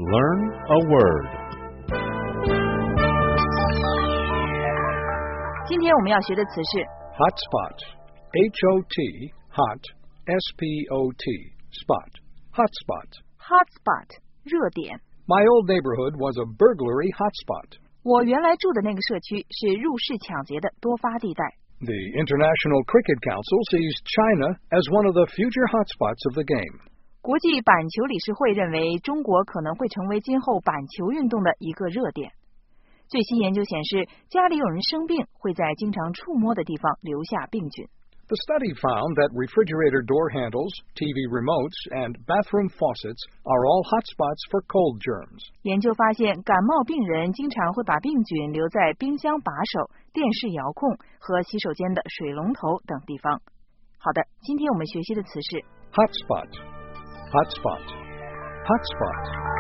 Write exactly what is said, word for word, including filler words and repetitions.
Learn a word. 今天我们要学的词是 hotspot. H O T, hot, S P O T, spot. Hotspot. hotspot 热点。 My old neighborhood was a burglary hotspot. 我原来住的那个社区是入室抢劫的多发地带。 The International Cricket Council sees China as one of the future hotspots of the game. 国际板球理事会认为中国可能会成为今后板球运动的一个热点。最新研究显示，家里有人生病会在经常触摸的地方留下病菌。 The study found that refrigerator door handles, T V remotes, and bathroom faucets are all hotspots for cold germs. 研究发现，感冒病人经常会把病菌留在冰箱把手、电视遥控和洗手间的水龙头等地方。好的，今天我们学习的词是 hotspot. Hotspot. Hotspot.